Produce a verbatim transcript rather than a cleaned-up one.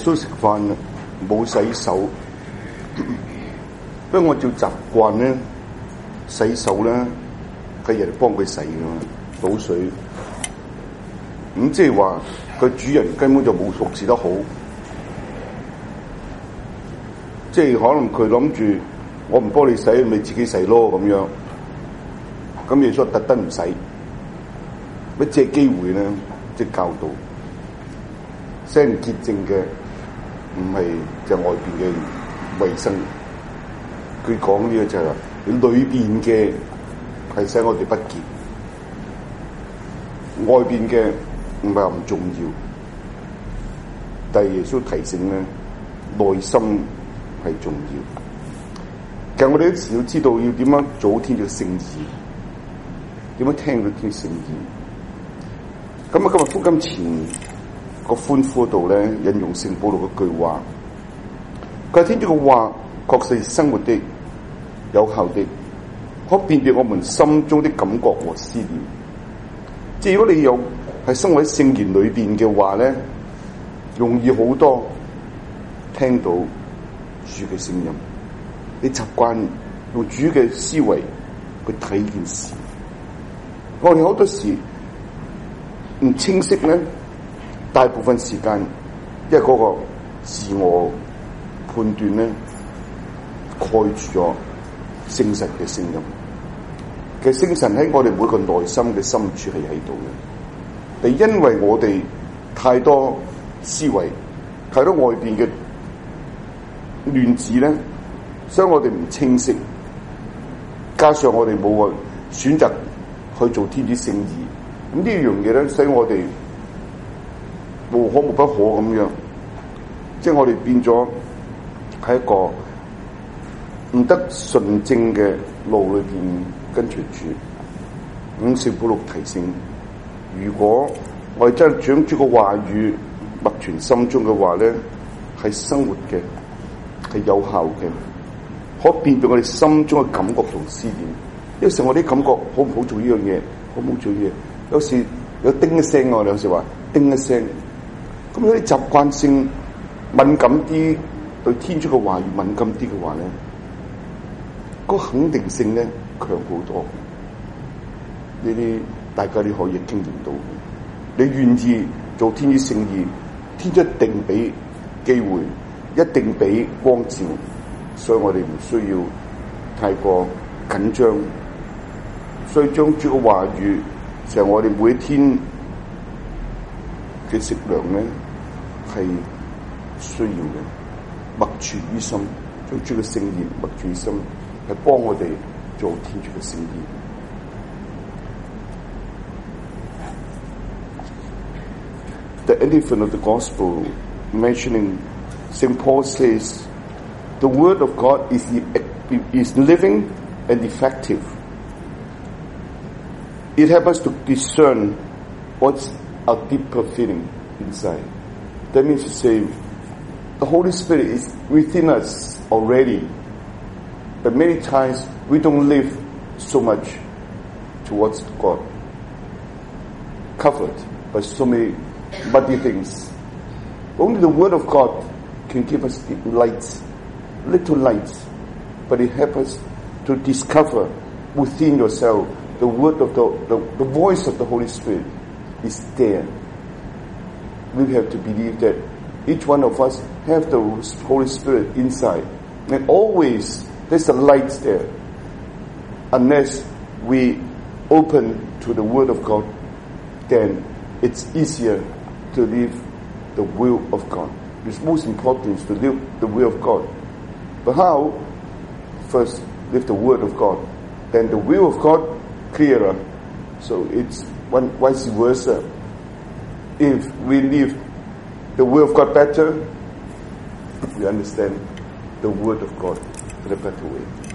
穌食飯冇洗手，不過我照習慣咧洗手咧，係人幫佢洗噶，倒水。咁即係話佢主人根本就冇服侍得好，即係可能佢諗住我唔幫你洗，咪自己洗咯咁樣。咁耶穌特登唔洗，乜借機會咧，即係教導，使人潔淨嘅唔係就外邊嘅衛生。佢講呢個就係話，裏邊嘅係使我哋不潔，外邊嘅唔係咁重要。但係耶穌提醒咧，內心係重要。其實我哋有時要知道要點樣做天主嘅聖言，點樣聽到天主聖言。咁啊，今日福音前個歡呼度咧，引用聖保祿嘅句話，佢話天主嘅話確實係生活的、有效的，可辨別我們心中的感覺和思念。即係如果你有係生活喺聖言裏邊嘅話咧，容易好多聽到主嘅聲音。你習慣用主嘅思維去睇件事。我哋好多時唔清晰咧，大部分時間因為嗰個自我判斷咧蓋住咗聖神嘅聲音。其實聖神喺我哋每個內心嘅深處係喺度嘅，但因為我哋太多思維、太多外邊嘅亂子咧，所以我哋唔清晰，加上我哋冇話選擇去做天主聖意，咁呢樣嘢咧，使我哋無可無不可咁樣，即係我哋變咗喺一個唔得純正嘅路裏邊跟隨主。咁聖保祿提醒，如果我哋真係將主嘅話語默存心中嘅話咧，係生活嘅，係有效嘅，可辨別我哋心中嘅感覺同思念。有時我啲感覺好唔好做呢樣嘢，好唔好做呢樣嘢，有時有叮一聲，我哋有時話叮一聲。咁有啲習慣性敏感啲，對天主嘅話語敏感啲嘅話咧，嗰個肯定性咧強好多。呢啲大家都可以經驗到。你願意做天主聖意，天主一定俾機會，一定俾光照，所以我哋唔需要太過緊張。所以將主嘅話語就係我哋每一天嘅食糧咧，係需要嘅，默存於心，將主嘅聖言默存於心，係幫我哋做天主嘅聖意。The elephant of the gospel mentioning Saint Paul says, the word of God is, is living and effective. It helps us to discern what's our deeper feeling inside. That means to say, the Holy Spirit is within us already, but many times we don't live so much towards God, covered by so many muddy things. Only the Word of God can give us light, little light, but it helps us to discover within yourself the word of the, the, the voice of the Holy Spirit is there. We have to believe that each one of us have the Holy Spirit inside, and always there's a light there. Unless we open to the Word of God, then it's easier to live the will of God. It's most important is to live the will of God. But how? First, live the Word of God. Then the will of God clearer. So it's one vice versa. If we live the will of God better, we understand the Word of God in a better way.